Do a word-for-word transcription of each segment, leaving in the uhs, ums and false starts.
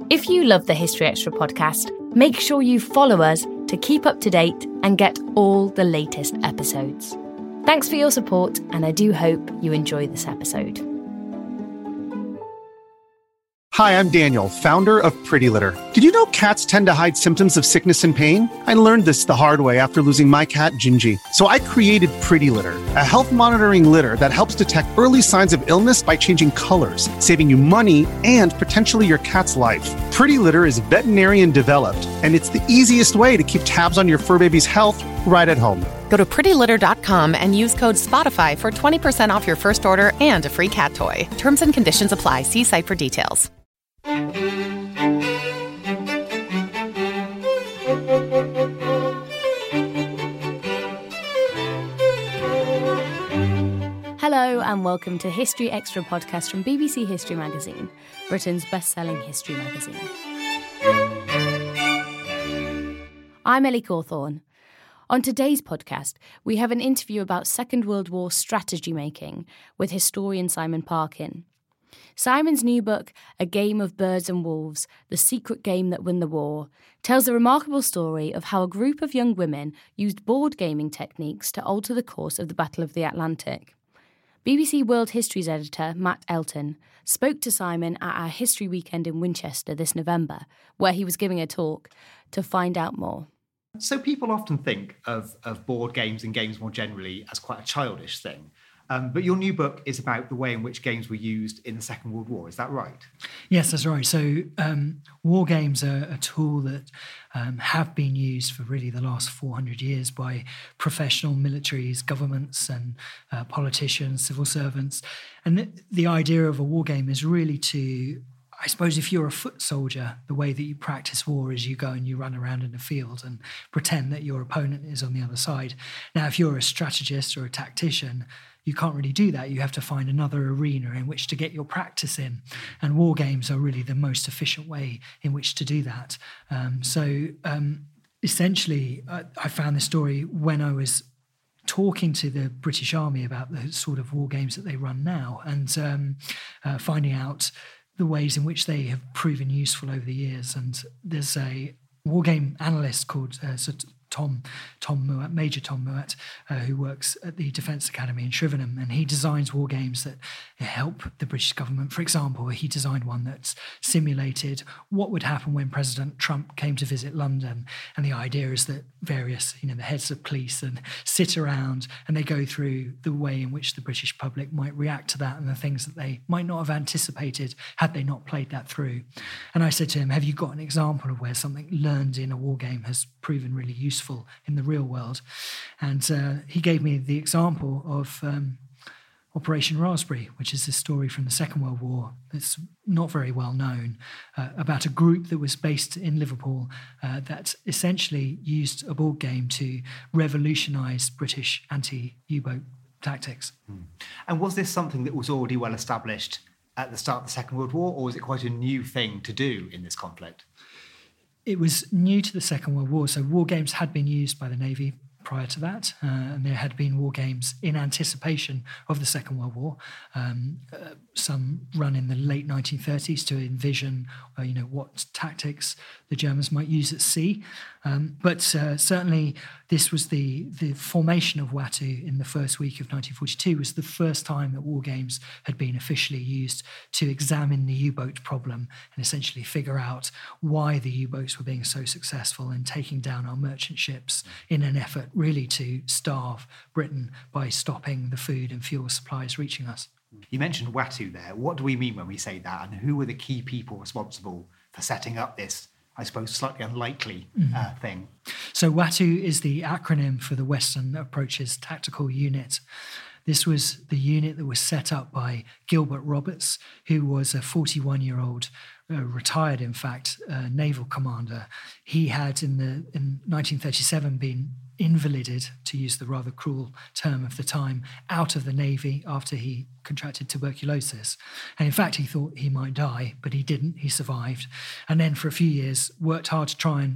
If you love the History Extra podcast, make sure you follow us to keep up to date and get all the latest episodes. Thanks for your support, and I do hope you enjoy this episode. Hi, I'm Daniel, founder of Pretty Litter. Did you know cats tend to hide symptoms of sickness and pain? I learned this the hard way after losing my cat, Gingy. So I created Pretty Litter, a health monitoring litter that helps detect early signs of illness by changing colors, saving you money and potentially your cat's life. Pretty Litter is veterinarian developed, and it's the easiest way to keep tabs on your fur baby's health right at home. Go to pretty litter dot com and use code SPOTIFY for twenty percent off your first order and a free cat toy. Terms and conditions apply. See site for details. Hello and welcome to History Extra podcast from B B C History Magazine, Britain's best-selling history magazine. I'm Ellie Cawthorne. On today's podcast, we have an interview about Second World War strategy making with historian Simon Parkin. Simon's new book, A Game of Birds and Wolves, The Secret Game That Won the War, tells a remarkable story of how a group of young women used board gaming techniques to alter the course of the Battle of the Atlantic. B B C World History's editor, Matt Elton, spoke to Simon at our History Weekend in Winchester this November, where he was giving a talk, to find out more. So people often think of, of board games and games more generally as quite a childish thing. Um, but your new book is about the way in which games were used in the Second World War. Is that right? Yes, that's right. So um, war games are a tool that um, have been used for really the last four hundred years by professional militaries, governments and uh, politicians, civil servants. And the, the idea of a war game is really to, I suppose, if you're a foot soldier, the way that you practice war is you go and you run around in the field and pretend that your opponent is on the other side. Now, if you're a strategist or a tactician, you can't really do that. You have to find another arena in which to get your practice in. And war games are really the most efficient way in which to do that. Um, so um, essentially, I, I found this story when I was talking to the British Army about the sort of war games that they run now, and um, uh, finding out the ways in which they have proven useful over the years. And there's a war game analyst called uh, Tom Tom Muat, Major Tom Muat, uh, who works at the Defence Academy in Shrivenham, and he designs war games that help the British government. For example, he designed one that simulated what would happen when President Trump came to visit London, and the idea is that various, you know, the heads of police and sit around and they go through the way in which the British public might react to that and the things that they might not have anticipated had they not played that through. And I said to him, have you got an example of where something learned in a war game has proven really useful in the real world? And uh, he gave me the example of um, Operation Raspberry, which is a story from the Second World War that's not very well known, uh, about a group that was based in Liverpool uh, that essentially used a board game to revolutionise British anti-U-boat tactics. Mm. And was this something that was already well established at the start of the Second World War, or was it quite a new thing to do in this conflict? It was new to the Second World War, so war games had been used by the Navy prior to that, uh, and there had been war games in anticipation of the Second World War. Um, uh, some run in the late nineteen thirties to envision, uh, you know, what tactics the Germans might use at sea. Um, but uh, certainly, this was the the formation of WATU in the first week of nineteen forty-two was the first time that war games had been officially used to examine the U-boat problem and essentially figure out why the U-boats were being so successful in taking down our merchant ships in an effort really to starve Britain by stopping the food and fuel supplies reaching us. You mentioned WATU there. What do we mean when we say that? And who were the key people responsible for setting up this, I suppose, slightly unlikely mm-hmm. uh, thing? So WATU is the acronym for the Western Approaches Tactical Unit. This was the unit that was set up by Gilbert Roberts, who was a forty-one-year-old, uh, retired, in fact, uh, naval commander. He had, in the in nineteen thirty-seven, been invalided, to use the rather cruel term of the time, out of the Navy after he contracted tuberculosis. And in fact, he thought he might die, but he didn't. He survived. And then for a few years, worked hard to try and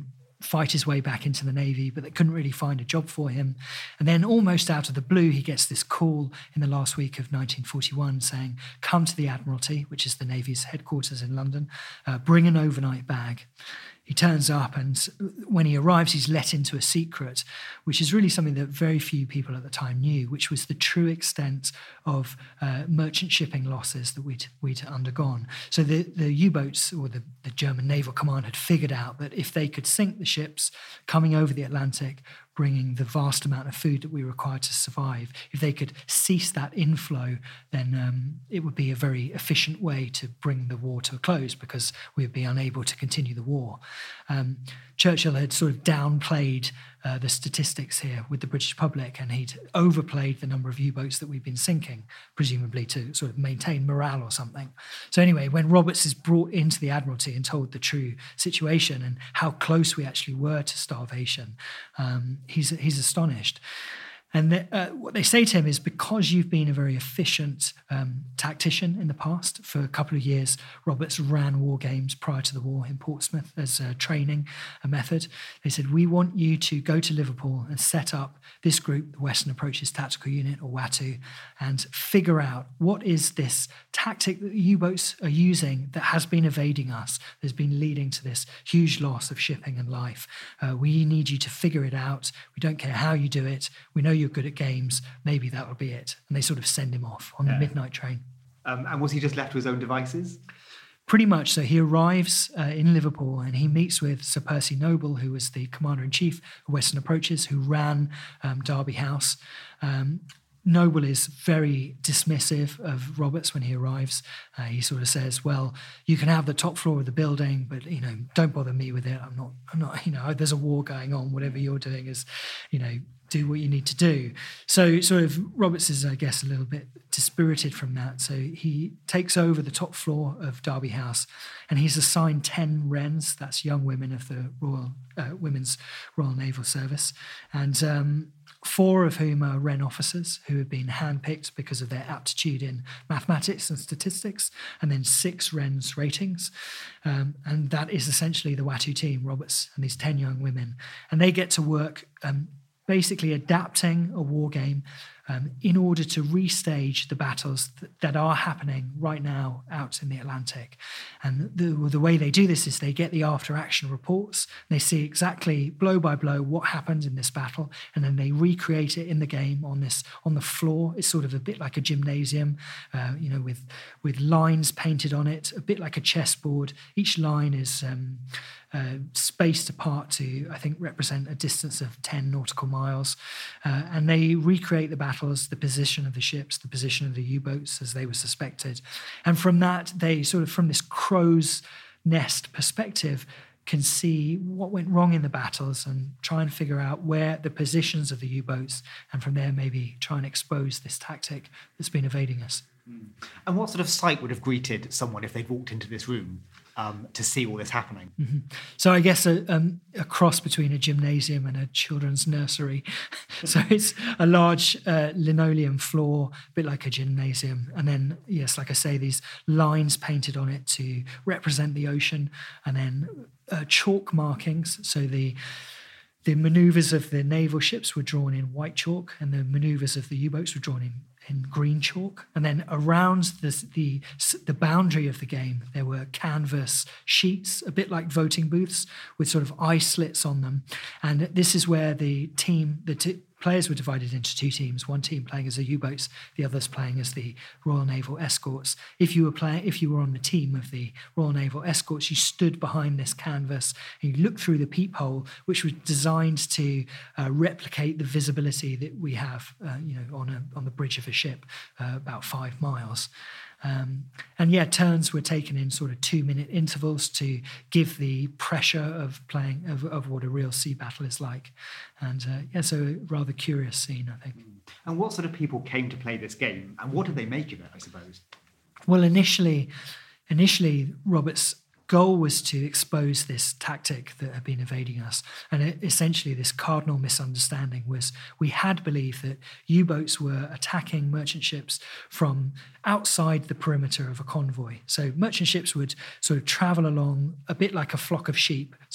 fight his way back into the Navy, but they couldn't really find a job for him. And then almost out of the blue, he gets this call in the last week of nineteen forty-one saying, come to the Admiralty, which is the Navy's headquarters in London, uh, bring an overnight bag. He turns up, and when he arrives, he's let into a secret, which is really something that very few people at the time knew, which was the true extent of uh, merchant shipping losses that we'd, we'd undergone. So the, the U-boats, or the, the German Naval Command, had figured out that if they could sink the ships coming over the Atlantic, bringing the vast amount of food that we required to survive, if they could cease that inflow, then um, it would be a very efficient way to bring the war to a close, because we would be unable to continue the war. Um, Churchill had sort of downplayed uh, the statistics here with the British public, and he'd overplayed the number of U-boats that we'd been sinking, presumably to sort of maintain morale or something. So anyway, when Roberts is brought into the Admiralty and told the true situation and how close we actually were to starvation, um, he's he's astonished. And the, uh, what they say to him is, because you've been a very efficient um, tactician in the past, for a couple of years, Roberts ran war games prior to the war in Portsmouth as a training, a method. They said, we want you to go to Liverpool and set up this group, the Western Approaches Tactical Unit, or WATU, and figure out what is this tactic that the U-boats are using that has been evading us, that's been leading to this huge loss of shipping and life. Uh, we need you to figure it out. We don't care how you do it. We know you you're good at games, maybe that will be it. And they sort of send him off on yeah. the midnight train. Um, and was he just left to his own devices? Pretty much. So he arrives uh, in Liverpool, and he meets with Sir Percy Noble, who was the Commander-in-Chief of Western Approaches, who ran um, Derby House. Um, Noble is very dismissive of Roberts when he arrives. Uh, he sort of says, well, you can have the top floor of the building, but, you know, don't bother me with it. I'm not, I'm not, you know, there's a war going on. Whatever you're doing is, you know, do what you need to do. So sort of Roberts is, I guess, a little bit dispirited from that. So he takes over the top floor of Derby House, and he's assigned ten wrens, that's young women of the Royal uh, Women's Royal Naval Service, and um, four of whom are wren officers who have been handpicked because of their aptitude in mathematics and statistics, and then six wrens ratings. Um, and that is essentially the WATU team, Roberts and these ten young women. And they get to work um, basically adapting a war game um, in order to restage the battles th- that are happening right now out in the Atlantic. And the, the way they do this is they get the after-action reports, they see exactly blow by blow what happened in this battle, and then they recreate it in the game on this on the floor. It's sort of a bit like a gymnasium, uh, you know, with with lines painted on it, a bit like a chessboard. Each line is um, uh, spaced apart to, I think, represent a distance of ten nautical miles, uh, and they recreate the battles, the position of the ships, the position of the U-boats as they were suspected. And from that, they sort of, from this crow's nest perspective, can see what went wrong in the battles and try and figure out where the positions of the U-boats, and from there maybe try and expose this tactic that's been evading us. And what sort of sight would have greeted someone if they'd walked into this room um, to see all this happening? Mm-hmm. So I guess a, um, a cross between a gymnasium and a children's nursery. So it's a large uh, linoleum floor, a bit like a gymnasium. And then, yes, like I say, these lines painted on it to represent the ocean, and then uh, chalk markings. So the the manoeuvres of the naval ships were drawn in white chalk, and the manoeuvres of the U-boats were drawn in in green chalk. And then around the, the the boundary of the game, there were canvas sheets, a bit like voting booths, with sort of eye slits on them. And this is where the team, the t- players were divided into two teams, one team playing as the U-boats, the others playing as the Royal Naval Escorts. If you were playing, if you were on the team of the Royal Naval Escorts, you stood behind this canvas and you looked through the peephole, which was designed to uh, replicate the visibility that we have, uh, you know, on a on the bridge of a ship, uh, about five miles. Um, and yeah, turns were taken in sort of two-minute intervals to give the pressure of playing of, of what a real sea battle is like. And uh, yeah, so a rather curious scene, I think. And what sort of people came to play this game, and what did they make of it, I suppose? Well, initially, initially, Roberts' goal was to expose this tactic that had been evading us. And it, essentially this cardinal misunderstanding was we had believed that U-boats were attacking merchant ships from outside the perimeter of a convoy. So merchant ships would sort of travel along a bit like a flock of sheep, so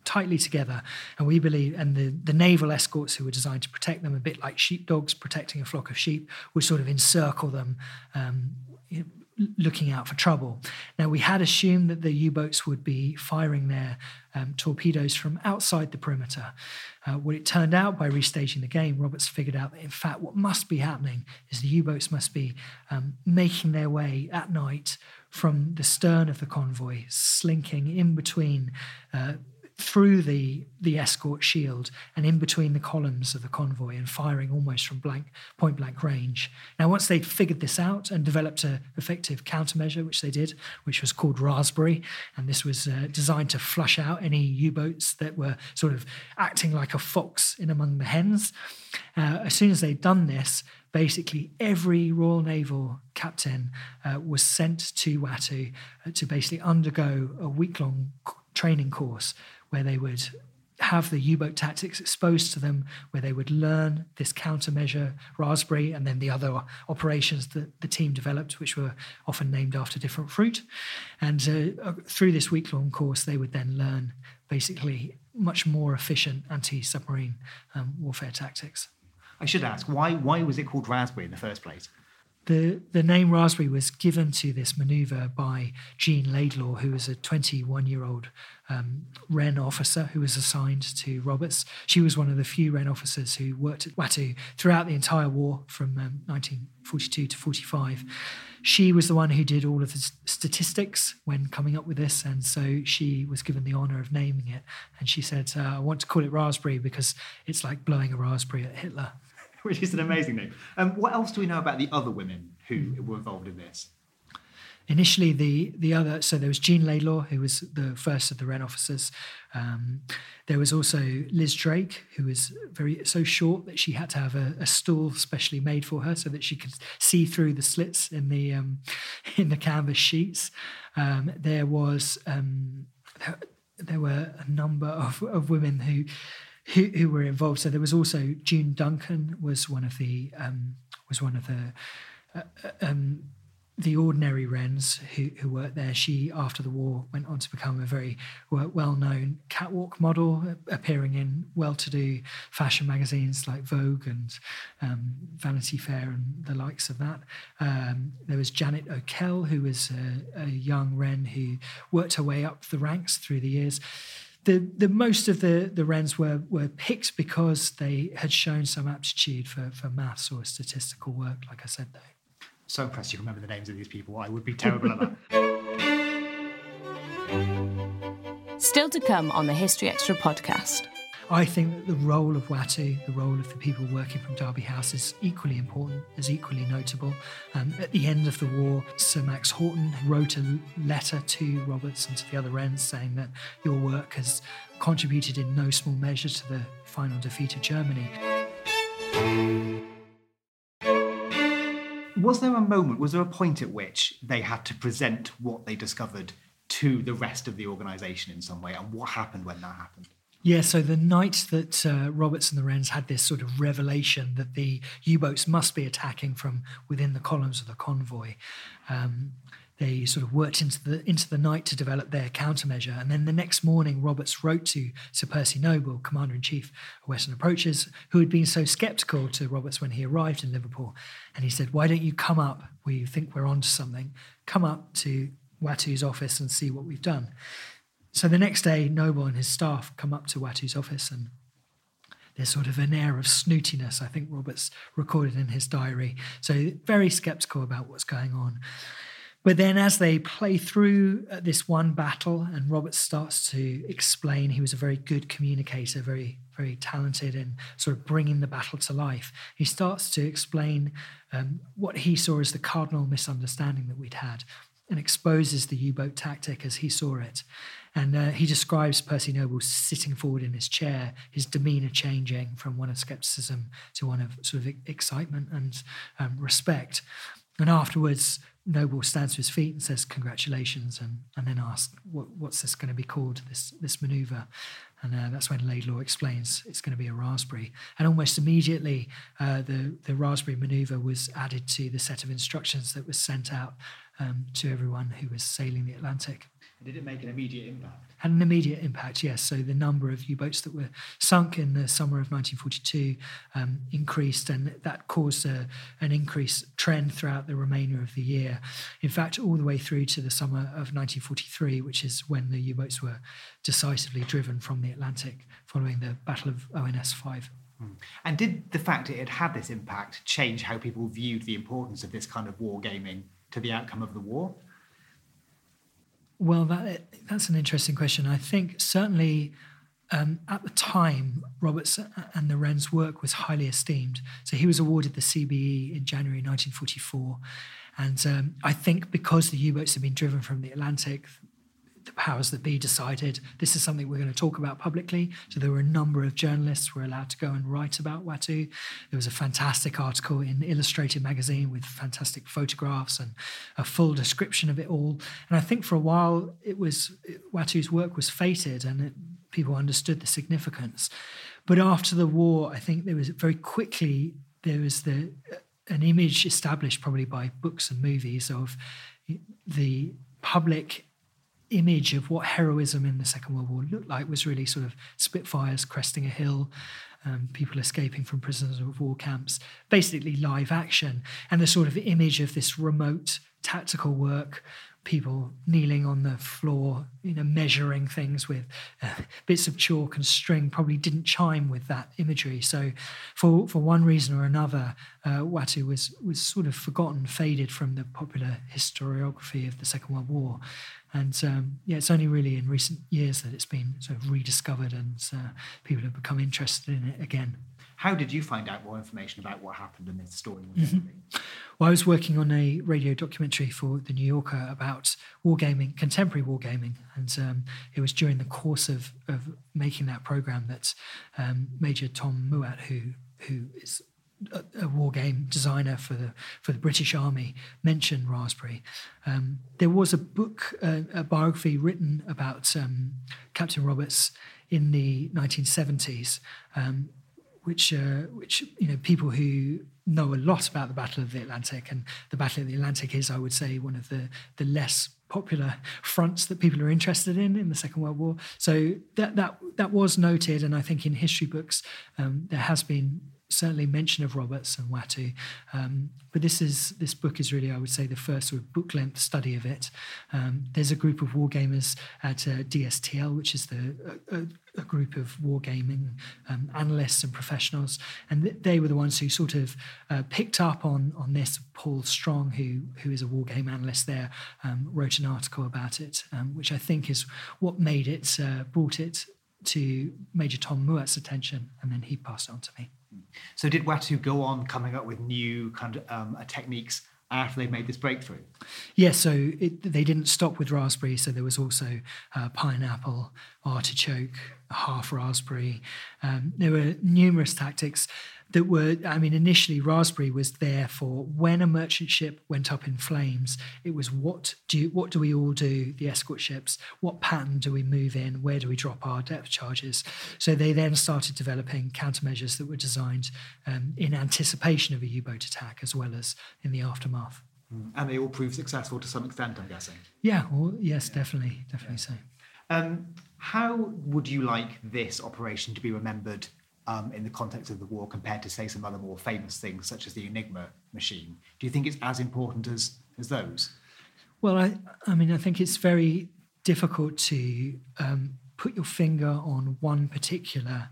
tightly together. And we believe, and the, the naval escorts who were designed to protect them, a bit like sheepdogs protecting a flock of sheep, would sort of encircle them, um, looking out for trouble. Now, we had assumed that the U-boats would be firing their um, torpedoes from outside the perimeter. Uh, what it turned out, by restaging the game, Roberts figured out that, in fact, what must be happening is the U-boats must be um, making their way at night from the stern of the convoy, slinking in between uh, through the, the escort shield and in between the columns of the convoy, and firing almost from blank, point-blank range. Now, once they'd figured this out and developed an effective countermeasure, which they did, which was called Raspberry, and this was uh, designed to flush out any U-boats that were sort of acting like a fox in among the hens. Uh, as soon as they'd done this, basically every Royal Naval captain uh, was sent to Watteau uh, to basically undergo a week-long training course where they would have the U-boat tactics exposed to them, where they would learn this countermeasure, Raspberry, and then the other operations that the team developed, which were often named after different fruit. And uh, through this week-long course, they would then learn basically much more efficient anti-submarine um, warfare tactics. I should ask, why why was it called Raspberry in the first place? The the name Raspberry was given to this manoeuvre by Jean Laidlaw, who was a twenty-one-year-old um, Wren officer who was assigned to Roberts. She was one of the few Wren officers who worked at Watteau throughout the entire war from um, nineteen forty-two to forty-five. She was the one who did all of the statistics when coming up with this, and so she was given the honour of naming it. And she said, uh, I want to call it Raspberry because it's like blowing a raspberry at Hitler. Which is an amazing name. Um, what else do we know about the other women who were involved in this? Initially, the the other, so there was Jean Laidlaw, who was the first of the Wren officers. Um, there was also Liz Drake, who was very so short that she had to have a, a stool specially made for her so that she could see through the slits in the um, in the canvas sheets. Um, there was um, there, there were a number of, of women who. Who, who were involved. So there was also June Duncan was one of the um, was one of the uh, um, the ordinary Wrens who, who worked there. She, after the war, went on to become a very well-known catwalk model, appearing in well-to-do fashion magazines like Vogue and um, Vanity Fair and the likes of that. Um, there was Janet O'Kell, who was a, a young Wren who worked her way up the ranks through the years. The, the most of the, the Wrens were, were picked because they had shown some aptitude for, for maths or statistical work, like I said, though. So impressed you remember the names of these people. I would be terrible at that. Still to come on the History Extra podcast. I think that the role of Watteau, the role of the people working from Derby House, is equally important, is equally notable. Um, at the end of the war, Sir Max Horton wrote a letter to Roberts and to the other Wrens saying that your work has contributed in no small measure to the final defeat of Germany. Was there a moment, was there a point at which they had to present what they discovered to the rest of the organisation in some way, and what happened when that happened? Yeah, so the night that uh, Roberts and the Wrens had this sort of revelation that the U-boats must be attacking from within the columns of the convoy, um, they sort of worked into the into the night to develop their countermeasure. And then the next morning, Roberts wrote to Sir Percy Noble, Commander-in-Chief of Western Approaches, who had been so sceptical to Roberts when he arrived in Liverpool. And he said, why don't you come up? We think we're onto something. Come up to Watteau's office and see what we've done. So the next day, Noble and his staff come up to Watteau's office, and there's sort of an air of snootiness, I think Roberts recorded in his diary. So very sceptical about what's going on. But then as they play through this one battle and Roberts starts to explain, he was a very good communicator, very, very talented in sort of bringing the battle to life. He starts to explain um, what he saw as the cardinal misunderstanding that we'd had, and exposes the U-boat tactic as he saw it. And uh, he describes Percy Noble sitting forward in his chair, his demeanour changing from one of scepticism to one of sort of excitement and um, respect. And afterwards, Noble stands to his feet and says, congratulations, and, and then asks, what, what's this going to be called, this, this manoeuvre? And uh, that's when Laidlaw explains it's going to be a Raspberry. And almost immediately, uh, the, the Raspberry manoeuvre was added to the set of instructions that was sent out um, to everyone who was sailing the Atlantic. Did it make an immediate impact? Had an immediate impact, yes. So the number of U-boats that were sunk in the summer of nineteen forty-two um, increased, and that caused a, an increased trend throughout the remainder of the year. In fact, all the way through to the summer of nineteen forty-three, which is when the U-boats were decisively driven from the Atlantic following the Battle of O N S five. And did the fact it had had this impact change how people viewed the importance of this kind of wargaming to the outcome of the war? Well, that, that's an interesting question. I think certainly um, at the time, Roberts and the Wren's work was highly esteemed. So he was awarded the C B E in January nineteen forty-four. And um, I think because the U-boats had been driven from the Atlantic, the powers that be decided this is something we're going to talk about publicly. So there were a number of journalists who were allowed to go and write about Watteau. There was a fantastic article in Illustrated magazine with fantastic photographs and a full description of it all. And I think for a while it was Watteau's work was feted and it, people understood the significance. But after the war, I think there was very quickly there was the an image established probably by books and movies of the public image of what heroism in the Second World War looked like was really sort of Spitfires cresting a hill, um, people escaping from prisoners of war camps, basically live action, and the sort of image of this remote tactical work, people kneeling on the floor, you know, measuring things with uh, bits of chalk and string probably didn't chime with that imagery. So for for one reason or another, uh, Watteau was, was sort of forgotten, faded from the popular historiography of the Second World War. And um, yeah, it's only really in recent years that it's been sort of rediscovered and uh, people have become interested in it again. How did you find out more information about what happened in this story? Mm-hmm. Well, I was working on a radio documentary for The New Yorker about wargaming, contemporary wargaming, and um, it was during the course of, of making that programme that um, Major Tom Muat, who who is a, a war game designer for the for the British Army, mentioned Raspberry. Um, there was a book, uh, a biography written about um, Captain Roberts in the nineteen seventies. Um, which, uh, which you know, people who know a lot about the Battle of the Atlantic, and the Battle of the Atlantic is, I would say, one of the, the less popular fronts that people are interested in in the Second World War. So that that that was noted, and I think in history books um, there has been certainly mention of Roberts and Watteau, um, but this is this book is really, I would say, the first sort of book-length study of it. Um, there's a group of wargamers at uh, D S T L, which is the a, a group of wargaming um, analysts and professionals, and th- they were the ones who sort of uh, picked up on on this. Paul Strong, who who is a wargame analyst there, um, wrote an article about it, um, which I think is what made it, uh, brought it to Major Tom Muat's attention, and then he passed it on to me. So did Watteau go on coming up with new kind of um, techniques after they made this breakthrough? Yes, yeah, so it, they didn't stop with raspberry, so there was also uh, pineapple, artichoke, half raspberry. Um, there were numerous tactics that were, I mean, initially raspberry was there for when a merchant ship went up in flames, it was what do what do we all do, the escort ships, what pattern do we move in, where do we drop our depth charges? So they then started developing countermeasures that were designed um, in anticipation of a U-boat attack as well as in the aftermath. And they all proved successful to some extent, I'm guessing. Yeah, well, yes, yeah. definitely, definitely yeah. so. Um, how would you like this operation to be remembered Um, in the context of the war compared to, say, some other more famous things such as the Enigma machine? Do you think it's as important as as those? Well, I, I mean, I think it's very difficult to um, put your finger on one particular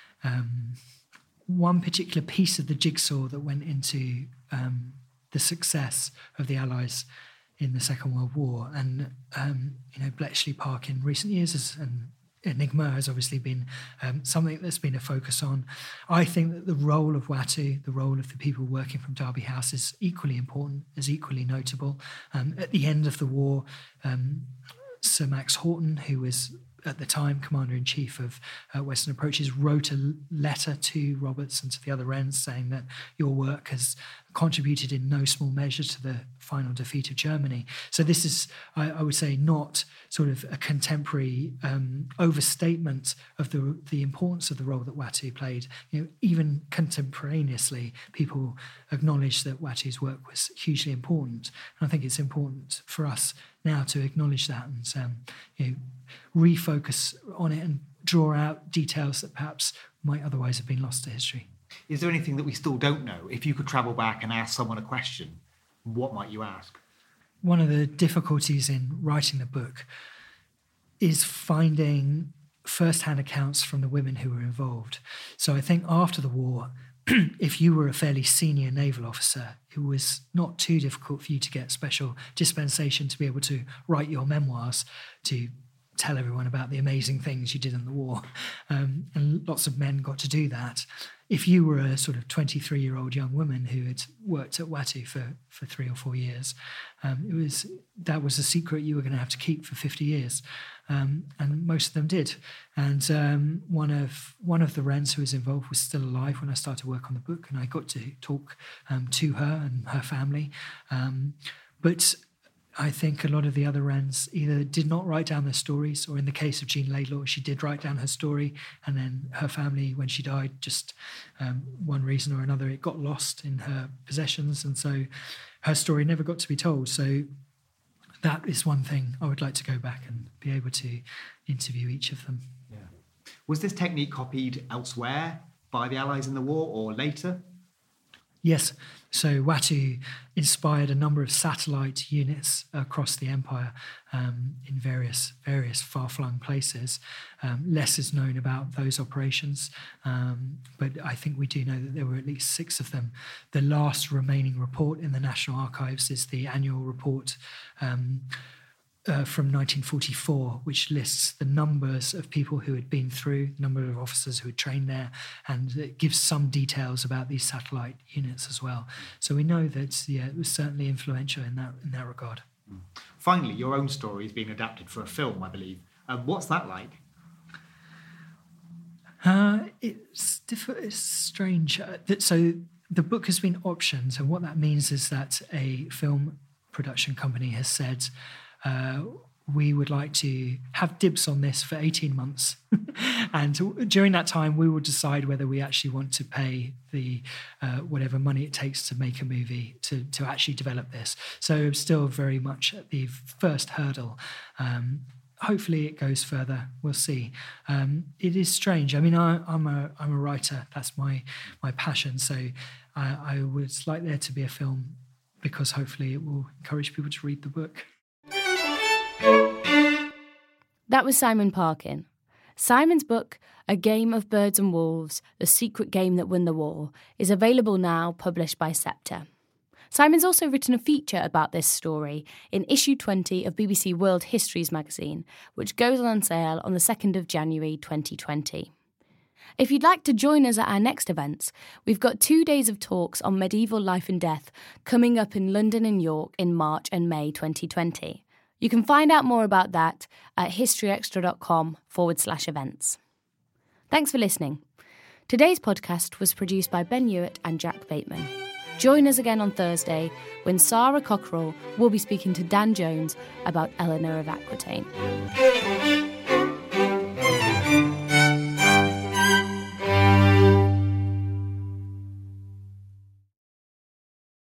um, one particular piece of the jigsaw that went into um, the success of the Allies in the Second World War. And um, you know, Bletchley Park in recent years has, and Enigma has obviously been um, something that's been a focus on. I think that the role of Watteau, the role of the people working from Derby House is equally important, is equally notable. Um, at the end of the war, um, Sir Max Horton, who was at the time Commander-in-Chief of uh, Western Approaches, wrote a letter to Roberts and to the other Wrens saying that your work has contributed in no small measure to the final defeat of Germany. So this is, I, I would say, not sort of a contemporary um, overstatement of the the importance of the role that Watteau played. You know, even contemporaneously, people acknowledged that Watteau's work was hugely important, and I think it's important for us now to acknowledge that and um, you know, refocus on it and draw out details that perhaps might otherwise have been lost to history. Is there anything that we still don't know? If you could travel back and ask someone a question, what might you ask? One of the difficulties in writing the book is finding first-hand accounts from the women who were involved. So I think after the war, if you were a fairly senior naval officer, it was not too difficult for you to get special dispensation to be able to write your memoirs, to tell everyone about the amazing things you did in the war. Um, and lots of men got to do that. If you were a sort of twenty-three-year-old young woman who had worked at Watteau for, for three or four years, um, it was that was a secret you were going to have to keep for fifty years. Um, and most of them did. And um, one of one of the Wrens who was involved was still alive when I started work on the book, and I got to talk um, to her and her family. Um, but I think a lot of the other Wrens either did not write down their stories, or in the case of Jean Laidlaw, she did write down her story, and then her family, when she died, just um, one reason or another, it got lost in her possessions, and so her story never got to be told. So that is one thing I would like to go back and be able to interview each of them. Yeah. Was this technique copied elsewhere by the Allies in the war or later? Yes. So Watteau inspired a number of satellite units across the empire um, in various various far-flung places. Um, less is known about those operations, um, but I think we do know that there were at least six of them. The last remaining report in the National Archives is the annual report um, Uh, from nineteen forty-four, which lists the numbers of people who had been through, number of officers who had trained there, and it gives some details about these satellite units as well. So we know that, yeah, it was certainly influential in that in that regard. Mm. Finally, your own story is being adapted for a film, I believe. Um, what's that like? Uh, it's, diff- it's strange. Uh, that, so the book has been optioned, and what that means is that a film production company has said, Uh, we would like to have dibs on this for eighteen months. And during that time, we will decide whether we actually want to pay the uh, whatever money it takes to make a movie to, to actually develop this. So still very much at the first hurdle. Um, hopefully it goes further. We'll see. Um, it is strange. I mean, I, I'm a I'm a writer. That's my, my passion. So I, I would like there to be a film, because hopefully it will encourage people to read the book. That was Simon Parkin. Simon's book, A Game of Birds and Wolves, The Secret Game That Won the War, is available now, published by Sceptre. Simon's also written a feature about this story in issue twenty of B B C World Histories magazine, which goes on sale on the second of January twenty twenty. If you'd like to join us at our next events, we've got two days of talks on medieval life and death coming up in London and York in March and May twenty twenty. You can find out more about that at historyextra.com forward slash events. Thanks for listening. Today's podcast was produced by Ben Hewitt and Jack Bateman. Join us again on Thursday when Sarah Cockerell will be speaking to Dan Jones about Eleanor of Aquitaine.